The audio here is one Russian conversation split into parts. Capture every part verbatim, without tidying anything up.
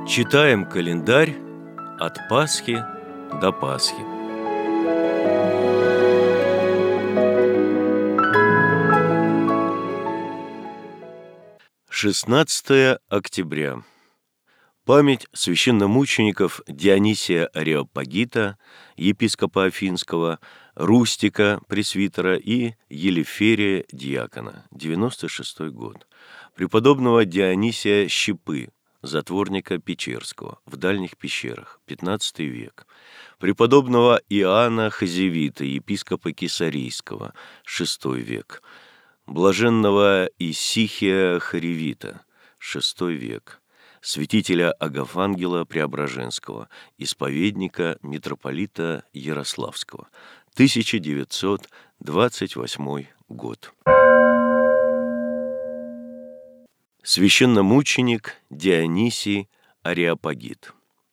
Читаем календарь от Пасхи до Пасхи. шестнадцатое октября. Память священномучеников Дионисия Ареопагита, епископа Афинского, Рустика, пресвитера, и Елеферия, диакона, девяносто шестой год. Преподобного Дионисия Щипы, затворника Печерского, в дальних пещерах, пятнадцатый век. Преподобного Иоанна Хазевита, епископа Кесарийского, шестой век. Блаженного Исихия Харевита, шестой век. Святителя Агафангела Преображенского, исповедника митрополита Ярославского, тысяча девятьсот двадцать восьмой год. Священномученик Дионисий Ареопагит.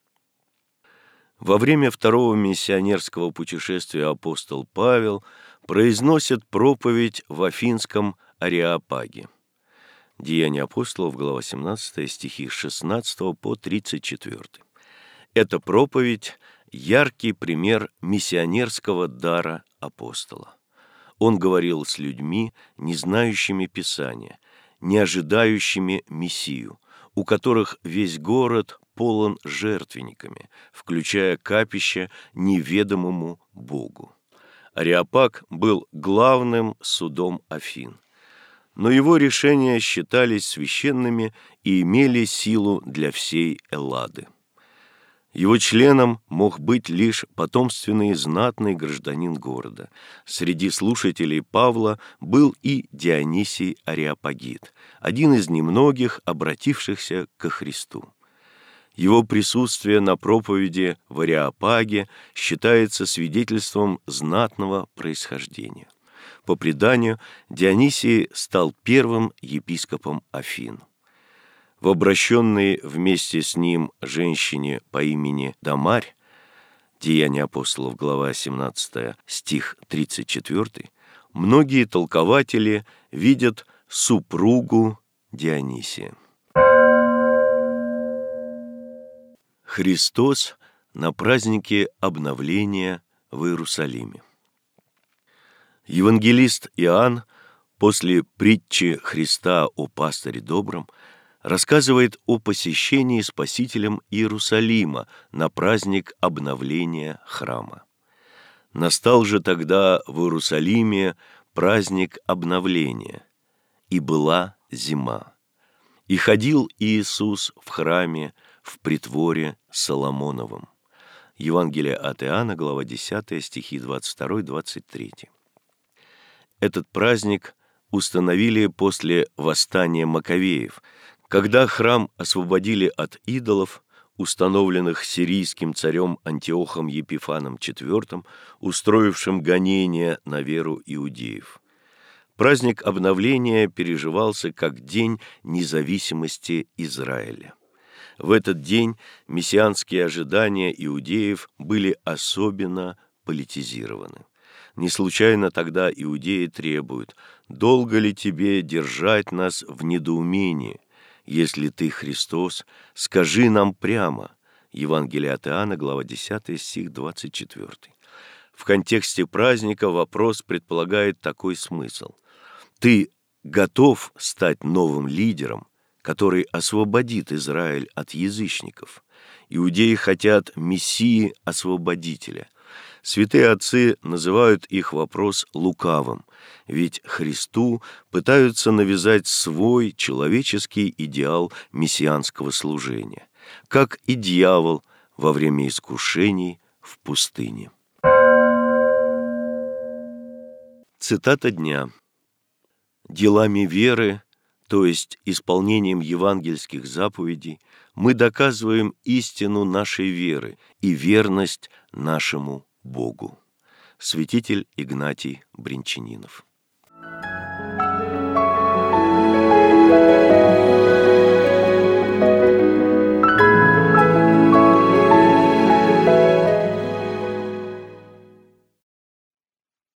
Во время второго миссионерского путешествия апостол Павел произносит проповедь в Афинском Ареопаге. Деяния апостолов, глава семнадцатая, стихи с шестнадцатого по тридцать четвёртый. Эта проповедь – яркий пример миссионерского дара апостола. Он говорил с людьми, не знающими Писания, не ожидающими Мессию, у которых весь город полон жертвенниками, включая капище неведомому Богу. Ареопаг был главным судом Афин, но его решения считались священными и имели силу для всей Эллады. Его членом мог быть лишь потомственный знатный гражданин города. Среди слушателей Павла был и Дионисий Ареопагит, один из немногих обратившихся ко Христу. Его присутствие на проповеди в Ареопаге считается свидетельством знатного происхождения. По преданию, Дионисий стал первым епископом Афин. В обращенной вместе с ним женщине по имени Дамарь, Деяния апостолов, глава семнадцатая, стих тридцать четвёртый, многие толкователи видят супругу Дионисия. Христос на празднике обновления в Иерусалиме. Евангелист Иоанн после притчи Христа о пастыре добром рассказывает о посещении Спасителем Иерусалима на праздник обновления храма. Настал же тогда в Иерусалиме праздник обновления, и была зима. И ходил Иисус в храме в притворе Соломоновом. Евангелие от Иоанна, глава десятая, стихи двадцать второй двадцать третий. Этот праздник установили после восстания Маковеев, когда храм освободили от идолов, установленных сирийским царем Антиохом Епифаном четвёртым, устроившим гонения на веру иудеев. Праздник обновления переживался как День независимости Израиля. В этот день мессианские ожидания иудеев были особенно политизированы. Не случайно тогда иудеи требуют: «Долго ли тебе держать нас в недоумении? Если ты Христос, скажи нам прямо». Евангелие от Иоанна, глава десятая, стих двадцать четвёртый. В контексте праздника вопрос предполагает такой смысл: ты готов стать новым лидером, который освободит Израиль от язычников? Иудеи хотят Мессии-освободителя. Святые отцы называют их вопрос лукавым, ведь Христу пытаются навязать свой человеческий идеал мессианского служения, как и дьявол во время искушений в пустыне. Цитата дня. «Делами веры, то есть исполнением евангельских заповедей, мы доказываем истину нашей веры и верность нашему Богу». Святитель Игнатий Бринчанинов.